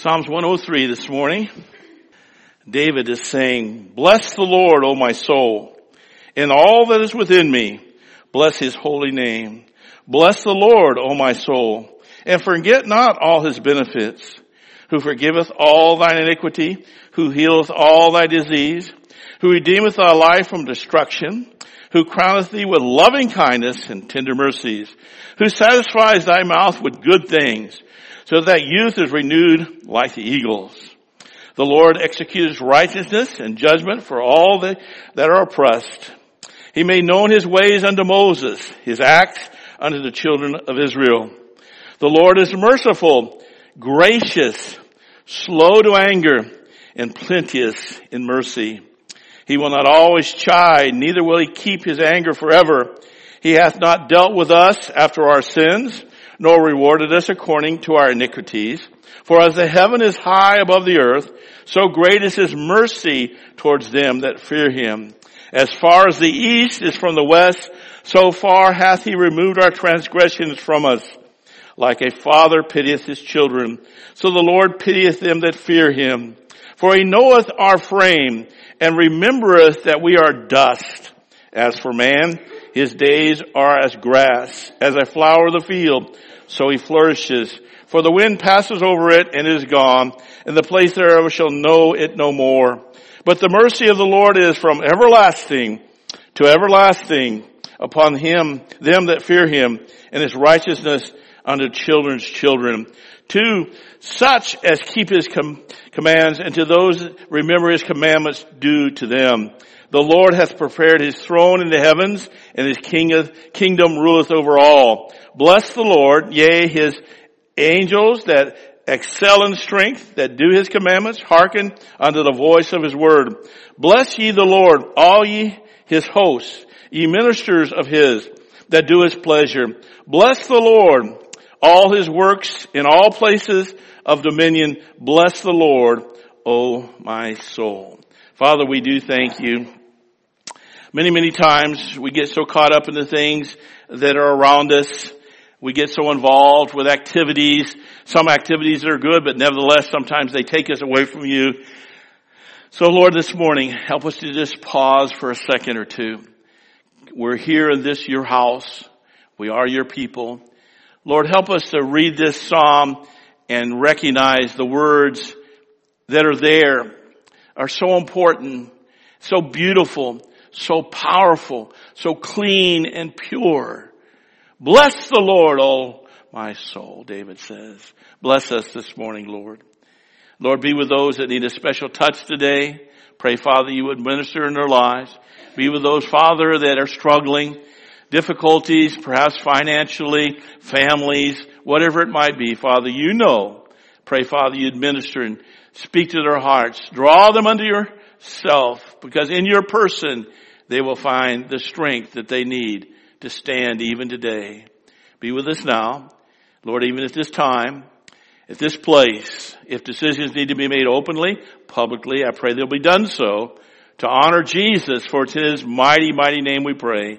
Psalms 103 this morning. David is saying, "Bless the Lord, O my soul, and all that is within me. Bless his holy name. Bless the Lord, O my soul, and forget not all his benefits, who forgiveth all thine iniquity, who healeth all thy disease, who redeemeth thy life from destruction, who crowneth thee with loving kindness and tender mercies, who satisfies thy mouth with good things, so that youth is renewed like the eagles. The Lord executes righteousness and judgment for all that are oppressed. He made known his ways unto Moses, his acts unto the children of Israel. The Lord is merciful, gracious, slow to anger, and plenteous in mercy. He will not always chide, neither will he keep his anger forever. He hath not dealt with us after our sins, nor rewarded us according to our iniquities. For as the heaven is high above the earth, so great is his mercy towards them that fear him. As far as the east is from the west, so far hath he removed our transgressions from us. Like a father pitieth his children, so the Lord pitieth them that fear him. For he knoweth our frame, and remembereth that we are dust. As for man, his days are as grass, as a flower of the field, so he flourishes. For the wind passes over it and is gone, and the place thereof shall know it no more. But the mercy of the Lord is from everlasting to everlasting upon them that fear him, and his righteousness unto children's children. To such as keep his commands, and to those that remember his commandments due to them. The Lord hath prepared his throne in the heavens, and his kingdom ruleth over all. Bless the Lord, yea, his angels that excel in strength, that do his commandments, hearken unto the voice of his word. Bless ye the Lord, all ye his hosts, ye ministers of his, that do his pleasure. Bless the Lord, all his works in all places of dominion. Bless the Lord, O my soul." Father, we do thank you. Many times we get so caught up in the things that are around us. We get so involved with activities. Some activities are good, but nevertheless, sometimes they take us away from you. So Lord, this morning, help us to just pause for a second or two. We're here in this, your house. We are your people. Lord, help us to read this psalm and recognize the words that are there are so important, so beautiful, so powerful, so clean and pure. Bless the Lord, O my soul, David says. Bless us this morning, Lord. Lord, be with those that need a special touch today. Pray, Father, you would minister in their lives. Be with those, Father, that are struggling, difficulties, perhaps financially, families, whatever it might be. Father, you know. Pray, Father, you'd minister and speak to their hearts. Draw them unto yourself, because in your person they will find the strength that they need to stand even today. Be with us now. Lord, even at this time, at this place, if decisions need to be made openly, publicly, I pray they'll be done so to honor Jesus, for it's in his mighty name we pray.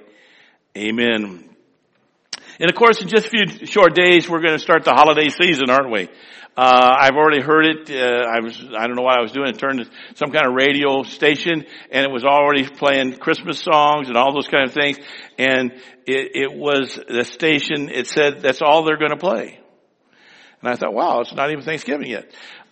Amen. And of course, in just a few short days, we're going to start the holiday season, aren't we? I've already heard it. I don't know what I was doing. I turned to some kind of radio station, and it was already playing Christmas songs and all those kind of things. And it was the station, it said that's all they're going to play. And I thought, wow, it's not even Thanksgiving yet.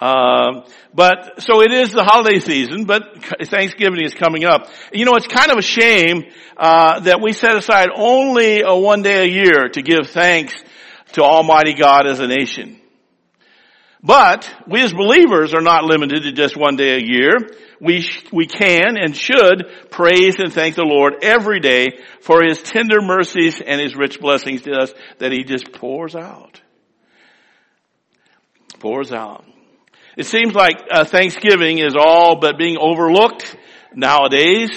But so it is the holiday season, but Thanksgiving is coming up. You know, it's kind of a shame, that we set aside only one day a year to give thanks to Almighty God as a nation. But we as believers are not limited to just one day a year. We can and should praise and thank the Lord every day for his tender mercies and his rich blessings to us that he just pours out. Pours out. It seems like Thanksgiving is all but being overlooked nowadays.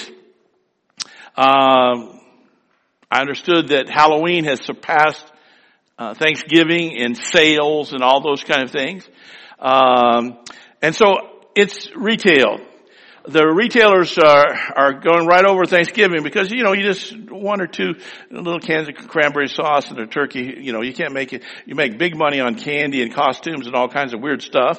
I understood that Halloween has surpassed Thanksgiving in sales and all those kind of things. And so it's retail. the retailers are going right over Thanksgiving because, you just one or two little cans of cranberry sauce and a turkey, you can't make it. You make big money on candy and costumes and all kinds of weird stuff.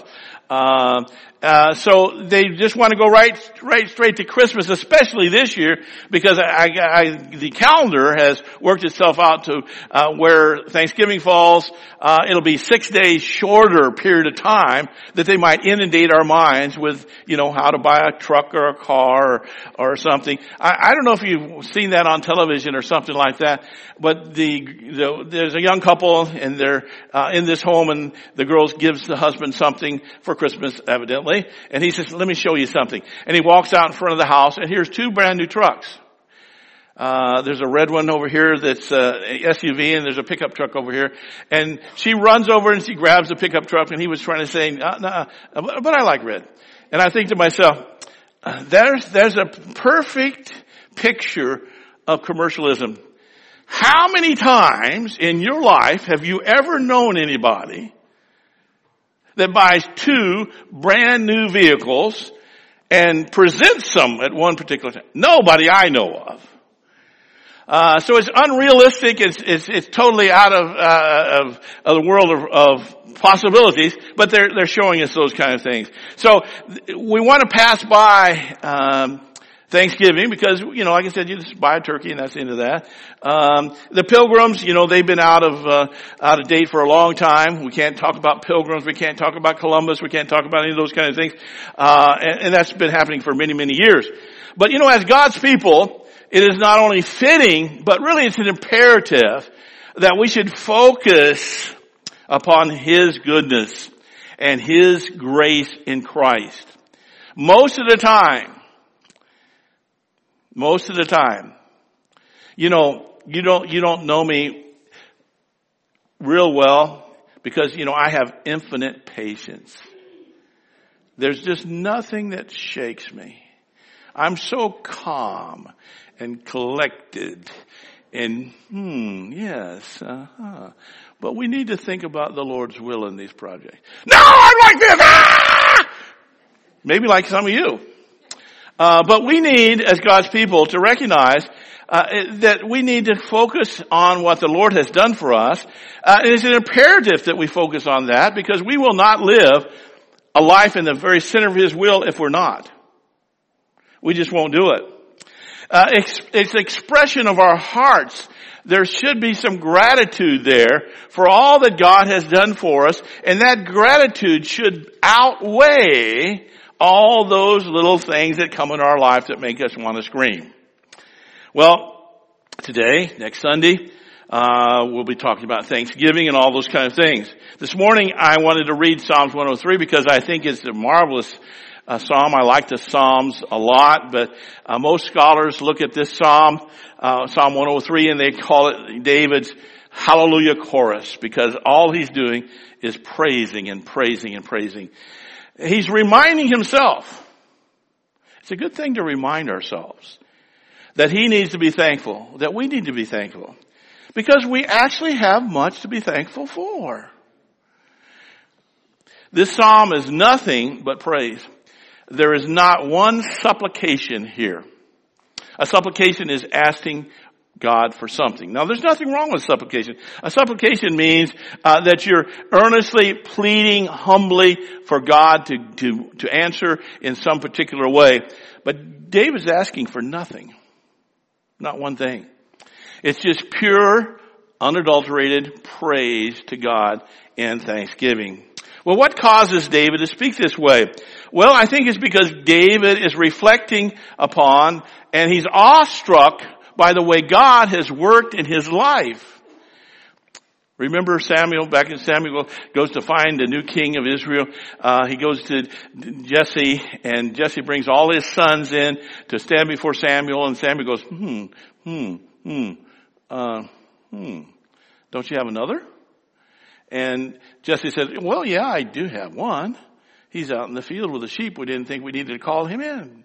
So they just want to go right straight to Christmas, especially this year, because the calendar has worked itself out to, where Thanksgiving falls, it'll be 6 days shorter period of time that they might inundate our minds with, how to buy a truck or a car or something. I don't know if you've seen that on television or something like that, but there's a young couple and they're, in this home and the girl gives the husband something for Christmas, evidently. And he says, let me show you something. And he walks out in front of the house and here's 2 brand new trucks. There's a red one over here that's a SUV, and there's a pickup truck over here. And she runs over and she grabs the pickup truck, and he was trying to say, but I like red. And I think to myself, there's a perfect picture of commercialism. How many times in your life have you ever known anybody that buys 2 brand new vehicles and presents them at one particular time? Nobody I know of. So it's unrealistic. It's totally out of the world of possibilities, but they're showing us those kind of things. So we want to pass by, Thanksgiving because, like I said, you just buy a turkey and that's the end of that. The pilgrims, they've been out of date for a long time. We can't talk about pilgrims. We can't talk about Columbus. We can't talk about any of those kind of things. And that's been happening for many, many years. But, as God's people, it is not only fitting, but really it's an imperative that we should focus upon His goodness and His grace in Christ. Most of the time, you don't know me real well because, I have infinite patience. There's just nothing that shakes me. I'm so calm and collected and, yes, But we need to think about the Lord's will in these projects. No, I'm like this! Ah! Maybe like some of you. But we need, as God's people, to recognize that we need to focus on what the Lord has done for us. It's an imperative that we focus on that because we will not live a life in the very center of His will if we're not. We just won't do it. It's expression of our hearts. There should be some gratitude there for all that God has done for us, and that gratitude should outweigh all those little things that come in our life that make us want to scream. Well, today, next Sunday, we'll be talking about Thanksgiving and all those kind of things. This morning, I wanted to read Psalms 103 because I think it's a marvelous psalm. I like the Psalms a lot, but most scholars look at this Psalm 103, and they call it David's Hallelujah Chorus because all he's doing is praising and praising and praising. He's reminding himself. It's a good thing to remind ourselves that he needs to be thankful, that we need to be thankful, because we actually have much to be thankful for. This psalm is nothing but praise. There is not one supplication here. A supplication is asking God for something. Now, there's nothing wrong with supplication. A supplication means that you're earnestly pleading humbly for God to answer in some particular way. But David's asking for nothing. Not one thing. It's just pure, unadulterated praise to God and thanksgiving. Well, what causes David to speak this way? Well, I think it's because David is reflecting upon and he's awestruck by the way God has worked in his life. Remember Samuel, back in Samuel goes to find a new king of Israel. He goes to Jesse, and Jesse brings all his sons in to stand before Samuel, and Samuel goes, don't you have another? And Jesse said, well, yeah, I do have one. He's out in the field with the sheep. We didn't think we needed to call him in.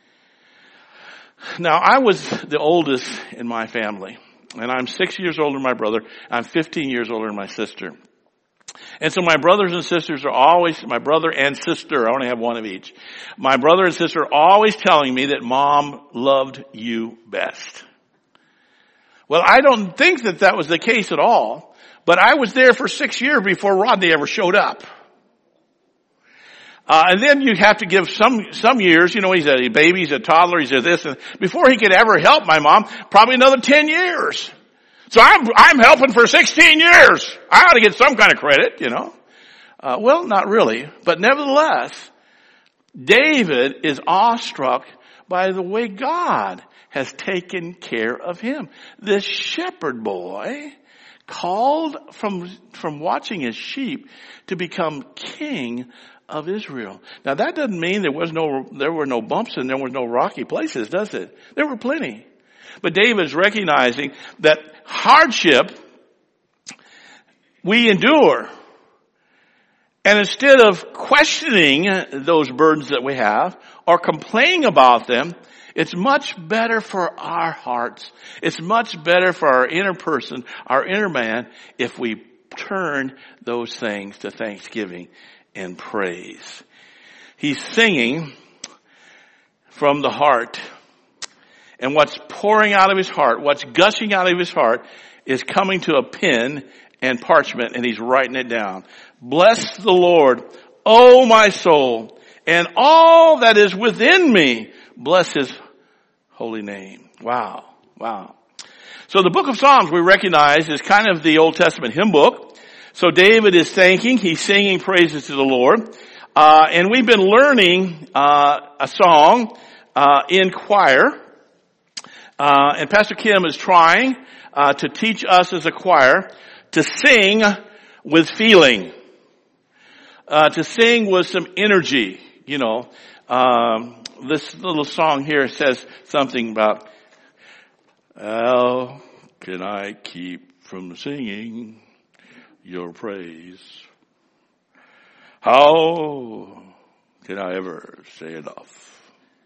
Now, I was the oldest in my family, and I'm 6 years older than my brother. I'm 15 years older than my sister. And so my brothers and sisters are always, my brother and sister, I only have one of each. My brother and sister are always telling me that mom loved you best. Well, I don't think that that was the case at all, but I was there for 6 years before Rodney ever showed up. And then you have to give some years, you know, he's a baby, he's a toddler, he's a this, and before he could ever help my mom, probably another 10 years. So I'm helping for 16 years. I ought to get some kind of credit, you know. Well, not really, but nevertheless, David is awestruck by the way God has taken care of him. This shepherd boy called from watching his sheep to become king of Israel. Now that doesn't mean there were no bumps and there was no rocky places, does it? There were plenty. But David's recognizing that hardship we endure. And instead of questioning those burdens that we have or complaining about them, it's much better for our hearts. It's much better for our inner person, our inner man, if we turn those things to thanksgiving and praise. He's singing from the heart. And what's pouring out of his heart, what's gushing out of his heart is coming to a pen and parchment, and he's writing it down. Bless the Lord, O my soul, and all that is within me. Bless his holy name. Wow. Wow. So the book of Psalms we recognize is kind of the Old Testament hymn book. So David is thanking, he's singing praises to the Lord. And we've been learning a song in choir. And Pastor Kim is trying to teach us as a choir to sing with feeling. To sing with some energy, you know. This little song here says something about, how can I keep from singing your praise? How can I ever say enough?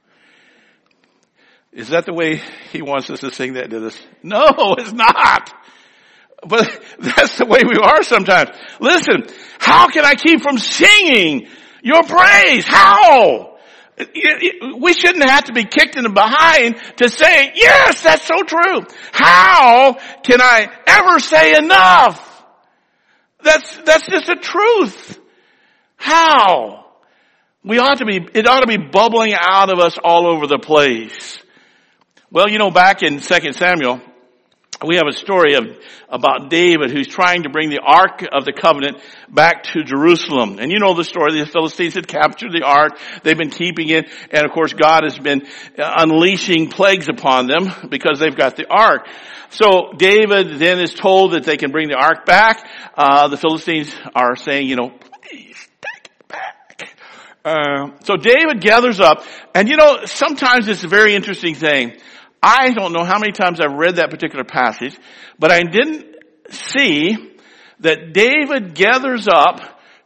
Is that the way he wants us to sing that to this? No, it's not. But that's the way we are sometimes. Listen, how can I keep from singing your praise? How? We shouldn't have to be kicked in the behind to say, yes, that's so true. How can I ever say enough? That's just the truth. How? It ought to be bubbling out of us all over the place. Well, you know, back in 2 Samuel, we have a story about David who's trying to bring the Ark of the Covenant back to Jerusalem. And you know the story. The Philistines had captured the Ark. They've been keeping it. And of course God has been unleashing plagues upon them because they've got the Ark. So David then is told that they can bring the Ark back. The Philistines are saying, you know, please take it back. So David gathers up. And you know, sometimes it's a very interesting thing. I don't know how many times I've read that particular passage, but I didn't see that David gathers up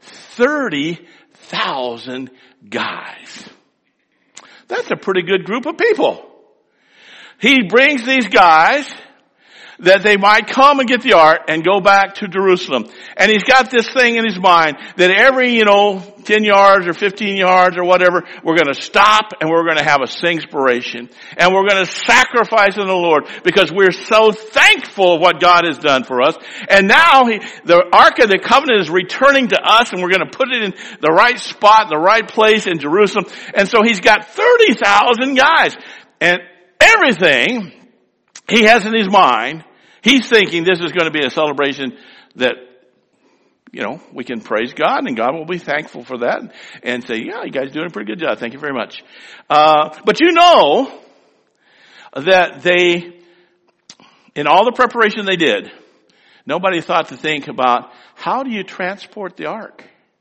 30,000 guys. That's a pretty good group of people. He brings these guys that they might come and get the ark and go back to Jerusalem. And he's got this thing in his mind that every, 10 yards or 15 yards or whatever, we're going to stop and we're going to have a singspiration. And we're going to sacrifice in the Lord because we're so thankful of what God has done for us. And now the Ark of the Covenant is returning to us and we're going to put it in the right spot, the right place in Jerusalem. And so he's got 30,000 guys. And everything he has in his mind, he's thinking this is going to be a celebration that, we can praise God and God will be thankful for that and say, yeah, you guys are doing a pretty good job. Thank you very much. But you know that in all the preparation they did, nobody thought to think about how do you transport the ark?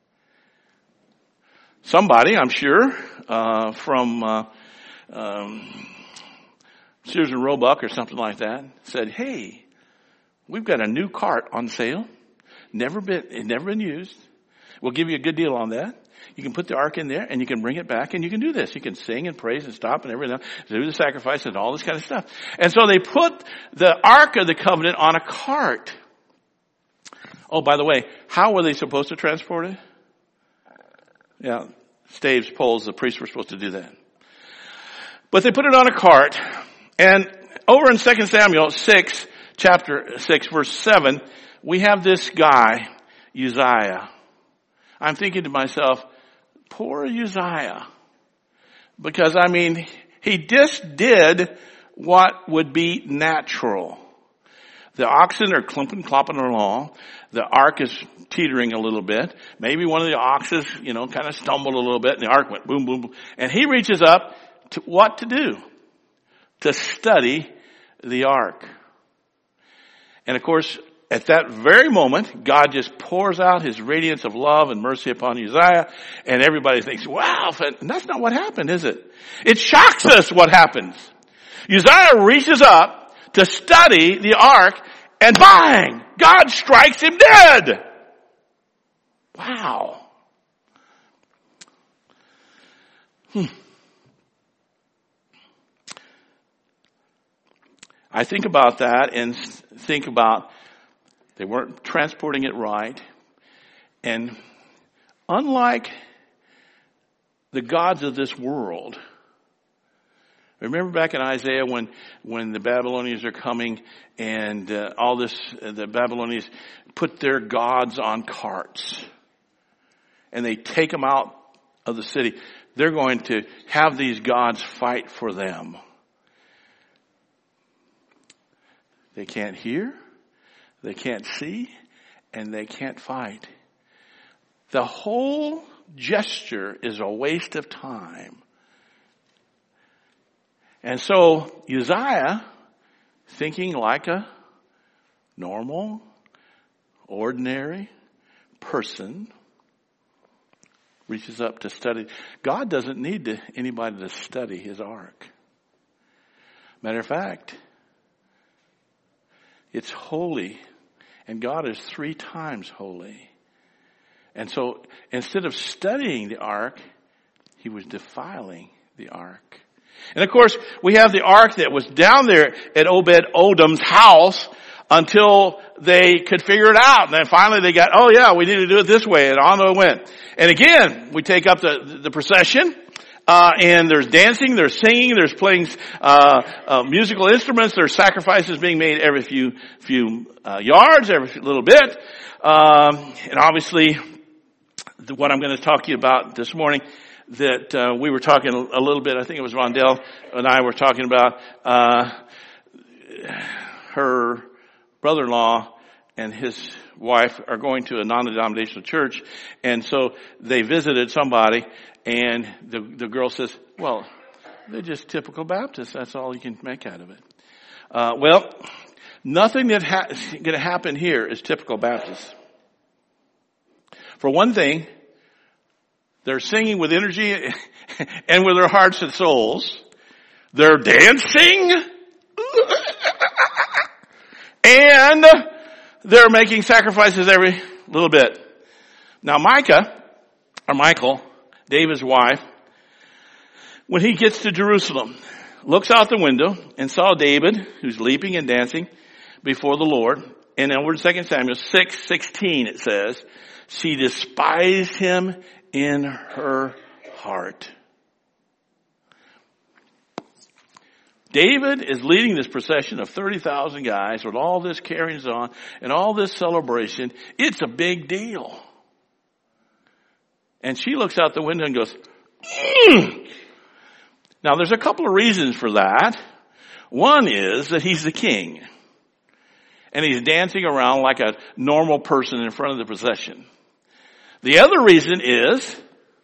Somebody, I'm sure, from Sears and Roebuck or something like that said, hey, we've got a new cart on sale. Never been used. We'll give you a good deal on that. You can put the ark in there and you can bring it back and you can do this. You can sing and praise and stop and everything, do the sacrifice and all this kind of stuff. And so they put the Ark of the Covenant on a cart. Oh, by the way, how were they supposed to transport it? Yeah, staves, poles, the priests were supposed to do that. But they put it on a cart, and over in 2 Samuel 6, chapter 6, verse 7, we have this guy, Uzziah. I'm thinking to myself, poor Uzziah. Because, he just did what would be natural. The oxen are clopping along. The ark is teetering a little bit. Maybe one of the oxes, kind of stumbled a little bit, and the ark went boom, boom, boom. And he reaches up to what to do? To study the ark. And of course, at that very moment, God just pours out his radiance of love and mercy upon Uzziah, and everybody thinks, wow, and that's not what happened, is it? It shocks us what happens. Uzziah reaches up to study the ark, and bang! God strikes him dead! Wow. I think about that and think about they weren't transporting it right. And unlike the gods of this world, remember back in Isaiah when the Babylonians are coming and the Babylonians put their gods on carts and they take them out of the city. They're going to have these gods fight for them. They can't hear, they can't see, and they can't fight. The whole gesture is a waste of time. And so Uzziah, thinking like a normal, ordinary person, reaches up to study. God doesn't need anybody to study his ark. Matter of fact, it's holy, and God is 3 times holy. And so instead of studying the ark, he was defiling the ark. And of course, we have the ark that was down there at Obed-Edom's house until they could figure it out. And then finally they got, oh yeah, we need to do it this way, and on it went. And again, we take up the procession. And there's dancing, there's singing, there's playing musical instruments, there's sacrifices being made every few yards, every little bit. And obviously, what I'm going to talk to you about this morning, that we were talking a little bit, I think it was Rondell and I were talking about her brother-in-law and his wife are going to a non-denominational church, and so they visited somebody. And the girl says, well, they're just typical Baptists. That's all you can make out of it. Well, nothing that's going to happen here is typical Baptist. For one thing, they're singing with energy and with their hearts and souls. They're dancing. And they're making sacrifices every little bit. Now Michael, David's wife, when he gets to Jerusalem, looks out the window and saw David, who's leaping and dancing before the Lord. And over in 2 Samuel 6:16 it says, she despised him in her heart. David is leading this procession of 30,000 guys with all this carrying on and all this celebration. It's a big deal. And she looks out the window and goes, Now there's a couple of reasons for that. One is that he's the king. And he's dancing around like a normal person in front of the procession. The other reason is,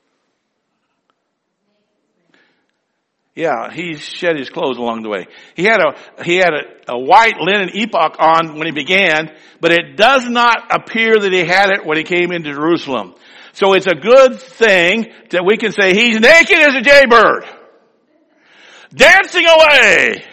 he shed his clothes along the way. He had a white linen ephod on when he began, but it does not appear that he had it when he came into Jerusalem. So it's a good thing that we can say he's naked as a jaybird, dancing away,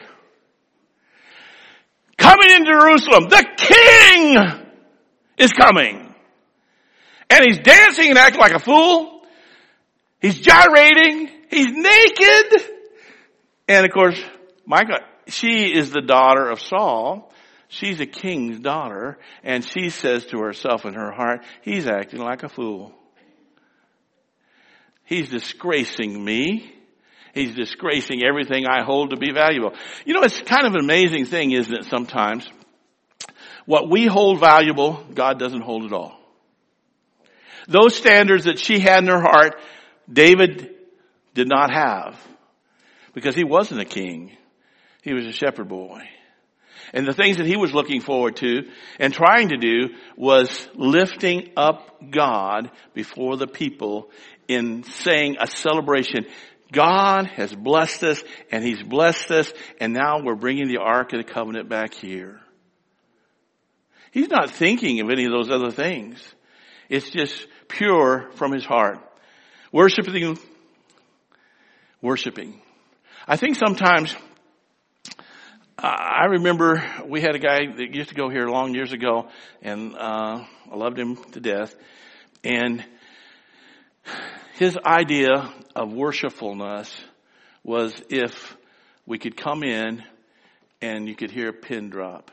coming into Jerusalem. The king is coming. And he's dancing and acting like a fool. He's gyrating. He's naked. And of course, Michal, she is the daughter of Saul. She's a king's daughter, and she says to herself in her heart, he's acting like a fool. He's disgracing me. He's disgracing everything I hold to be valuable. You know, it's kind of an amazing thing, isn't it, sometimes? What we hold valuable, God doesn't hold at all. Those standards that she had in her heart, David did not have. Because he wasn't a king. He was a shepherd boy. And the things that he was looking forward to and trying to do was lifting up God before the people in saying a celebration. God has blessed us, and he's blessed us, and now we're bringing the Ark of the Covenant back here. He's not thinking of any of those other things. It's just pure from his heart. Worshiping. I think sometimes, I remember we had a guy that used to go here long years ago, and I loved him to death. And his idea of worshipfulness was if we could come in and you could hear a pin drop.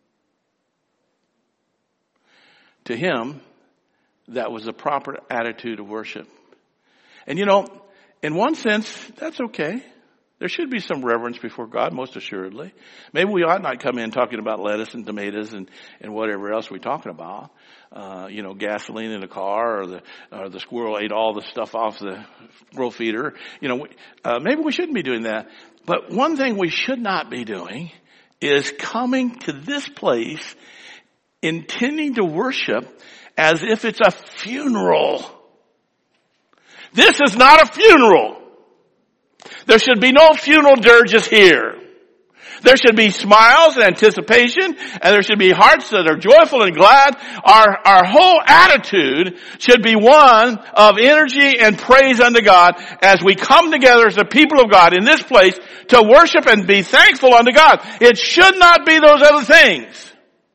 To him, that was the proper attitude of worship. And you know, in one sense, that's okay. There should be some reverence before God, most assuredly. Maybe we ought not come in talking about lettuce and tomatoes and whatever else we're talking about. Gasoline in the car, or the squirrel ate all the stuff off the squirrel feeder. Maybe we shouldn't be doing that. But one thing we should not be doing is coming to this place intending to worship as if it's a funeral. This is not a funeral. There should be no funeral dirges here. There should be smiles and anticipation, and there should be hearts that are joyful and glad. Our whole attitude should be one of energy and praise unto God as we come together as the people of God in this place to worship and be thankful unto God. It should not be those other things.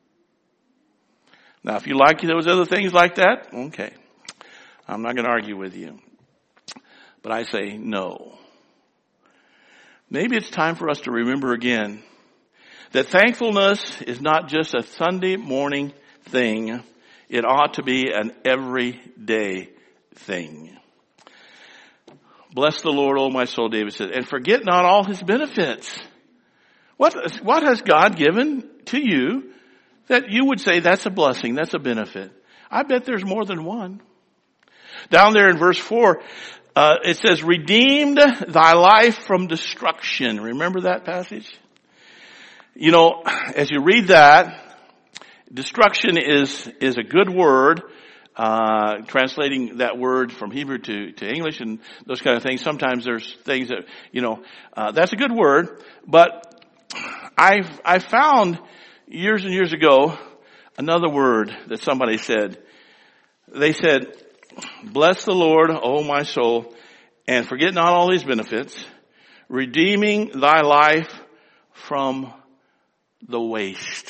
Now, if you like those other things like that, okay. I'm not going to argue with you. But I say no. Maybe it's time for us to remember again that thankfulness is not just a Sunday morning thing. It ought to be an everyday thing. Bless the Lord, O my soul, David said, and forget not all his benefits. What has God given to you that you would say that's a blessing, that's a benefit? I bet there's more than one. Down there in verse 4, it says, redeemed thy life from destruction. Remember that passage? You know, as you read that, destruction is a good word. Translating that word from Hebrew to English and those kind of things. Sometimes there's things that, that's a good word. But I found years and years ago another word that somebody said. They said, bless the Lord, O my soul, and forget not all his benefits, redeeming thy life from the waste.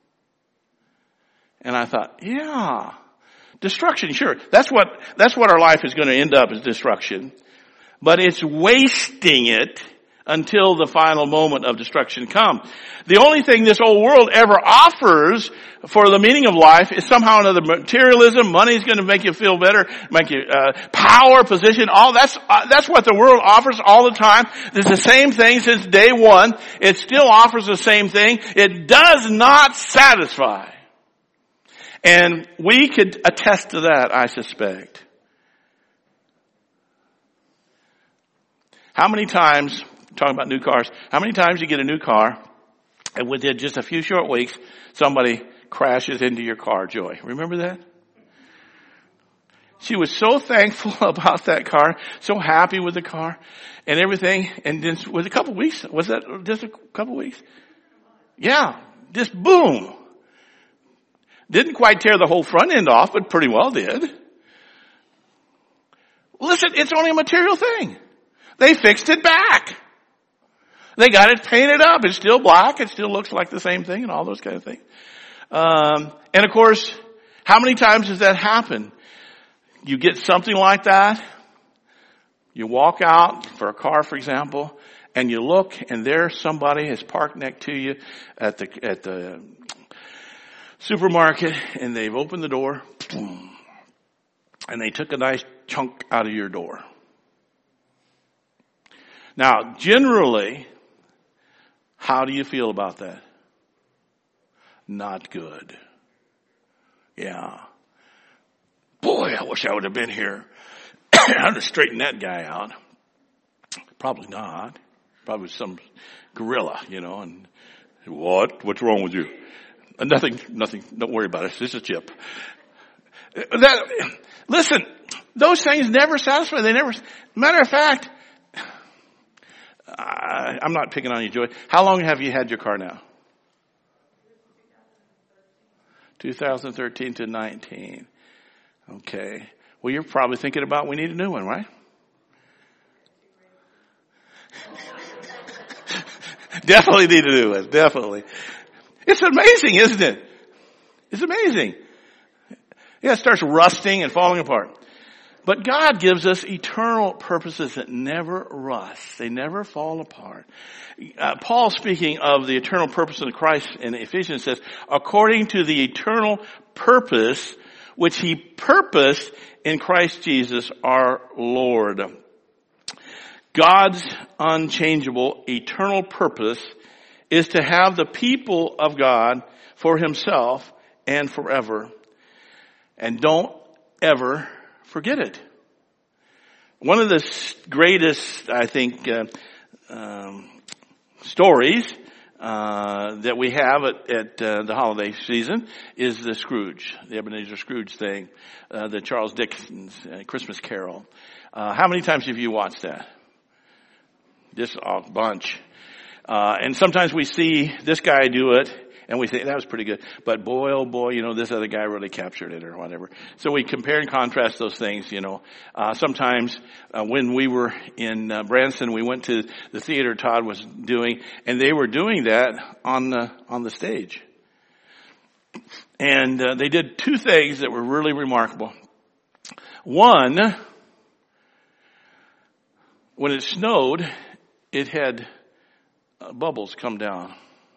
And I thought, yeah, destruction, sure. That's what our life is going to end up, is destruction. But it's wasting it until the final moment of destruction comes. The only thing this old world ever offers for the meaning of life is somehow another materialism. Money's going to make you feel better, make you power, position. All that's what the world offers all the time. It's the same thing since day one. It still offers the same thing. It does not satisfy. And we could attest to that, I suspect. How many times, talking about new cars, how many times you get a new car and within just a few short weeks, somebody crashes into your car, Joy? Remember that? She was so thankful about that car, so happy with the car and everything. And then with a couple of weeks, was that just a couple of weeks? Yeah, just boom. Didn't quite tear the whole front end off, but pretty well did. Listen, it's only a material thing. They fixed it back. They got it painted up. It's still black. It still looks like the same thing and all those kind of things. And of course, how many times does that happen? You get something like that. You walk out for a car, for example, and you look and there somebody is parked next to you at the supermarket and they've opened the door, boom, and they took a nice chunk out of your door. Now, generally, how do you feel about that? Not good. Yeah. Boy, I wish I would have been here. I'd have straightened that guy out. Probably not. Probably some gorilla, and what? What's wrong with you? Nothing. Don't worry about it. It's just a chip. Listen, those things never satisfy. Matter of fact, I'm not picking on you, Joy. How long have you had your car now? 2013 to 19. Okay. Well, you're probably thinking about we need a new one, right? Definitely need a new one. Definitely. It's amazing, isn't it? It's amazing. Yeah, it starts rusting and falling apart. But God gives us eternal purposes that never rust. They never fall apart. Paul, speaking of the eternal purpose in Christ in Ephesians, says, according to the eternal purpose which he purposed in Christ Jesus our Lord. God's unchangeable eternal purpose is to have the people of God for himself and forever. And don't ever forget it. One of the greatest, I think, stories that we have at the holiday season is the Ebenezer Scrooge thing, the Charles Dickens Christmas Carol. How many times have you watched that? Just a bunch. And sometimes we see this guy do it, and we say, that was pretty good. But boy, oh boy, this other guy really captured it or whatever. So we compare and contrast those things, Sometimes when we were in Branson, we went to the theater Todd was doing, and they were doing that on the stage. And they did two things that were really remarkable. One, when it snowed, it had bubbles come down.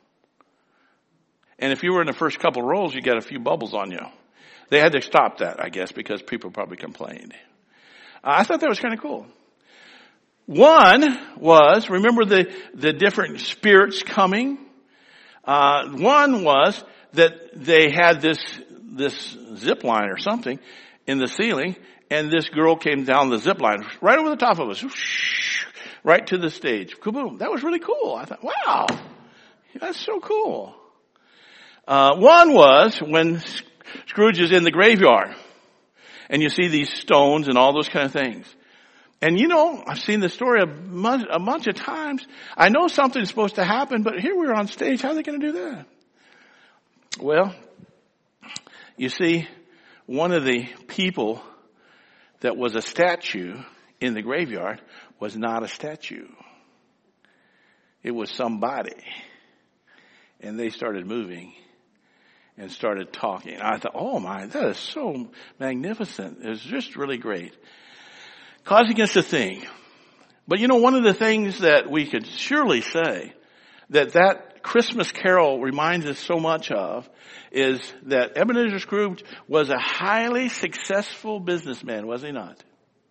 And if you were in the first couple rows, you got a few bubbles on you. They had to stop that, I guess, because people probably complained. I thought that was kind of cool. One was, remember the different spirits coming? One was that they had this zip line or something in the ceiling, and this girl came down the zip line right over the top of us, right to the stage. Kaboom. That was really cool. I thought, wow, that's so cool. One was when Scrooge is in the graveyard and you see these stones and all those kind of things. And I've seen the story a bunch of times. I know something's supposed to happen, but here we're on stage. How are they going to do that? Well, you see, one of the people that was a statue in the graveyard was not a statue. It was somebody. And they started moving and started talking. I thought, oh my, that is so magnificent. It was just really great. Causing us to think. But one of the things that we could surely say that Christmas Carol reminds us so much of is that Ebenezer Scrooge was a highly successful businessman, was he not?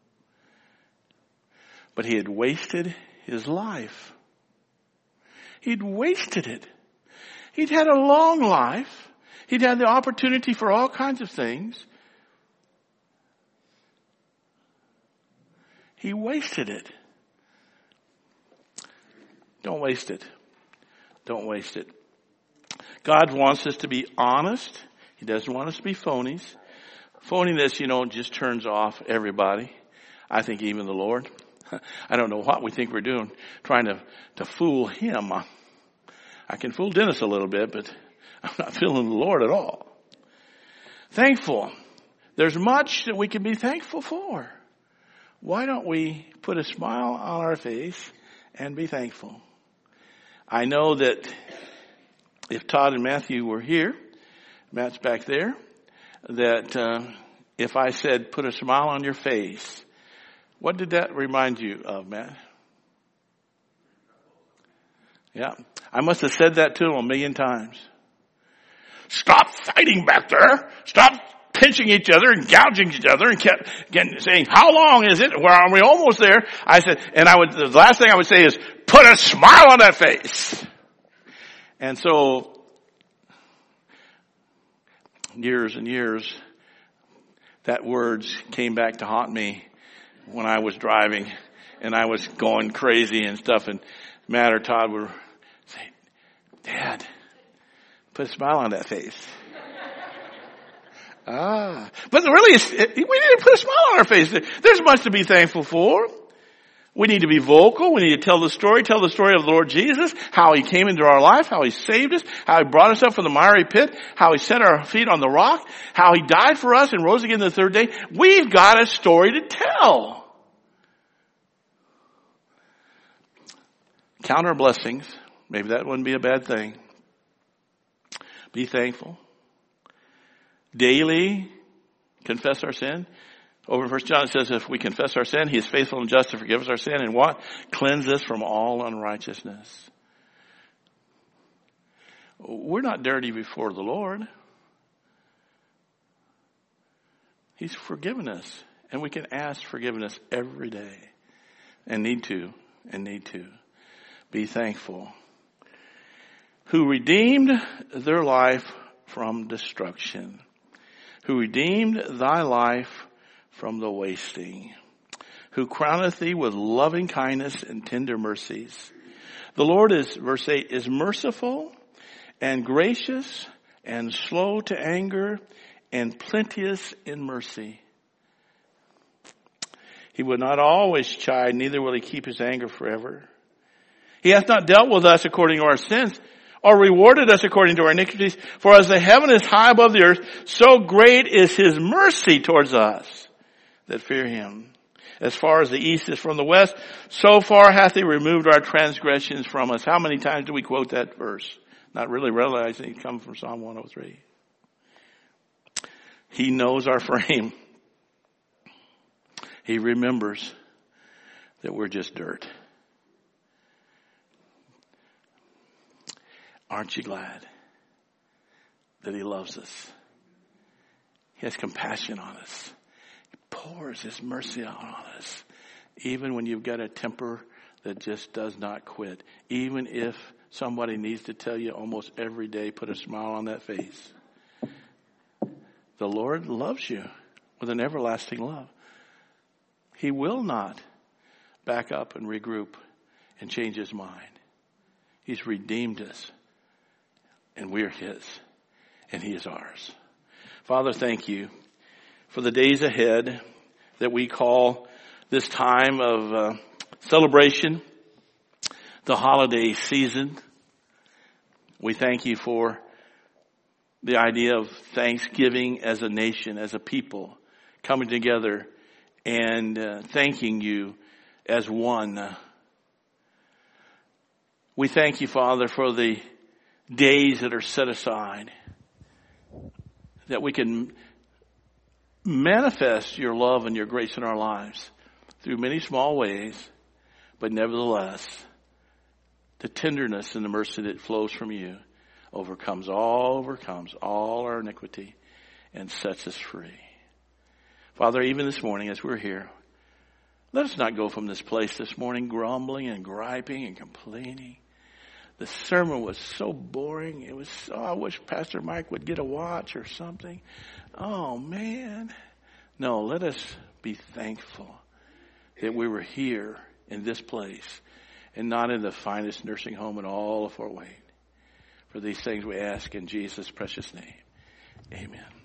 But he had wasted his life. He'd wasted it. He'd had a long life. He'd had the opportunity for all kinds of things. He wasted it. Don't waste it. Don't waste it. God wants us to be honest. He doesn't want us to be phonies. Phoniness, just turns off everybody. I think even the Lord. I don't know what we think we're doing, trying to fool him. I can fool Dennis a little bit, but I'm not fooling the Lord at all. Thankful. There's much that we can be thankful for. Why don't we put a smile on our face and be thankful? I know that if Todd and Matthew were here, Matt's back there, that if I said put a smile on your face, what did that remind you of, Matt? Yeah. I must have said that to him 1,000,000 times. Stop fighting back there. Stop pinching each other and gouging each other, and kept saying, how long is it? Well, are we almost there? I said, the last thing I would say is, put a smile on that face. And so, years and years, that words came back to haunt me when I was driving and I was going crazy and stuff, and Matt or Todd would say, Dad, put a smile on that face. But really, we need to put a smile on our face. There's much to be thankful for. We need to be vocal. We need to tell the story of the Lord Jesus, how He came into our life, how He saved us, how He brought us up from the miry pit, how He set our feet on the rock, how He died for us and rose again the third day. We've got a story to tell. Count our blessings. Maybe that wouldn't be a bad thing. Be thankful. Daily confess our sin. Over in 1 John it says, if we confess our sin, He is faithful and just to forgive us our sin and what? Cleanse us from all unrighteousness. We're not dirty before the Lord. He's forgiven us. And we can ask forgiveness every day. And need to. Be thankful. Who redeemed their life from destruction. Who redeemed thy life from the wasting. Who crowneth thee with loving kindness and tender mercies. The Lord is, verse 8, is merciful and gracious and slow to anger and plenteous in mercy. He will not always chide, neither will He keep His anger forever. He hath not dealt with us according to our sins, or rewarded us according to our iniquities. For as the heaven is high above the earth, so great is His mercy towards us that fear Him. As far as the east is from the west, so far hath He removed our transgressions from us. How many times do we quote that verse? Not really realizing it comes from Psalm 103. He knows our frame. He remembers that we're just dirt. Aren't you glad that He loves us? He has compassion on us. He pours His mercy out on us. Even when you've got a temper that just does not quit. Even if somebody needs to tell you almost every day, put a smile on that face. The Lord loves you with an everlasting love. He will not back up and regroup and change His mind. He's redeemed us. And we're His. And He is ours. Father, thank You for the days ahead that we call this time of celebration, the holiday season. We thank You for the idea of Thanksgiving as a nation, as a people, coming together and thanking You as one. We thank You, Father, for the days that are set aside, that we can manifest Your love and Your grace in our lives through many small ways, but nevertheless, the tenderness and the mercy that flows from You overcomes all our iniquity and sets us free. Father, even this morning as we're here, let us not go from this place this morning grumbling and griping and complaining. The sermon was so boring. It was I wish Pastor Mike would get a watch or something. Oh, man. No, let us be thankful that we were here in this place and not in the finest nursing home in all of Fort Wayne. For these things we ask in Jesus' precious name. Amen.